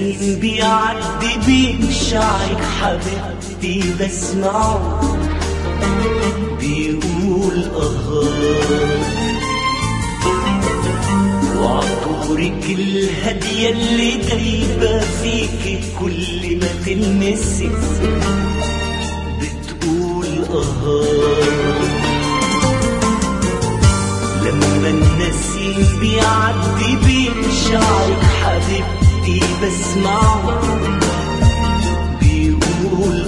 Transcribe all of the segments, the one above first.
نسيم بيعدي بين شعرك حبيبتي بسمعه بيقول وعطورك الهدية اللي دايبة فيكي كل ما تلمسك بتقول لما النسيم بيعدي بين شعرك حبيبتي بسمعه بيقول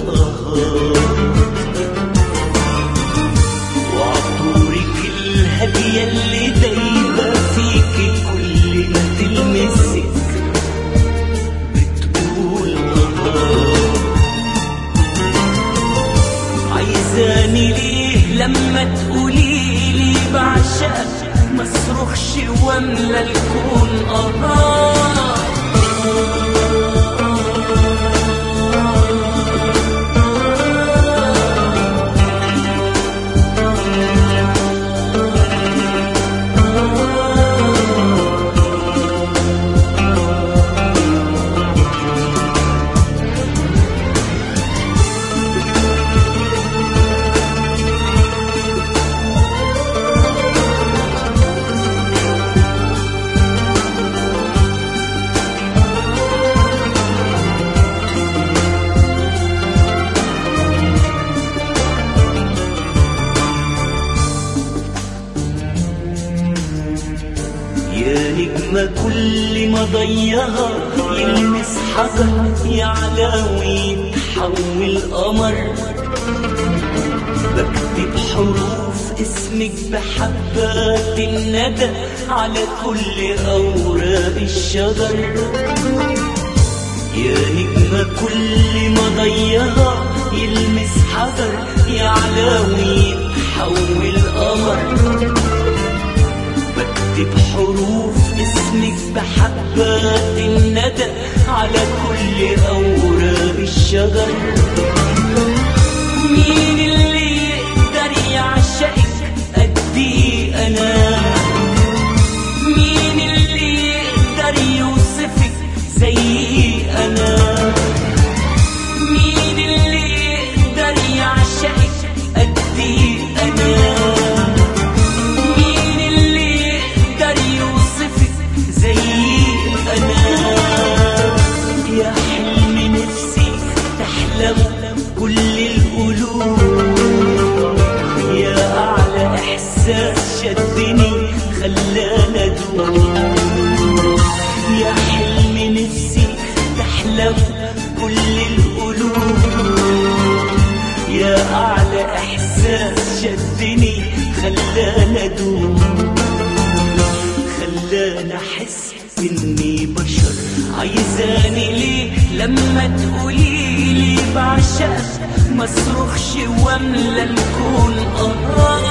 وعطورك الهدية اللي دايبة فيكي كل ما تلمسك بتقول عايزاني ليه لما تقوليلي بعشقك مصرخش واملى الكون يا نجمة كل ما ضيها يلمس حجر يعلى ويتحول قمر بكتب حروف اسمك بحبات الندى على كل أوراق الشجر يا نجمة كل ما ضيها يلمس حجر يعلى ويتحول قمر بكتب حروف اسمك بحبات الندى على كل أوراق الشجر مين اللي يقدر يعشقك قدي أنا مين اللي يقدر يوصفك زي أنا مين اللي يقدر يعشقك قدي أنا يا حلم نفسي تحلم كل القلوب يا أعلى إحساس شدني خلاني أدوب يا حلم نفسي تحلم كل القلوب يا أعلى إحساس شدني خلاني أدوب خلاني أحس إني بشر عايزاني ليه لما تقوليلي بعشقك مصرخش واملى الكون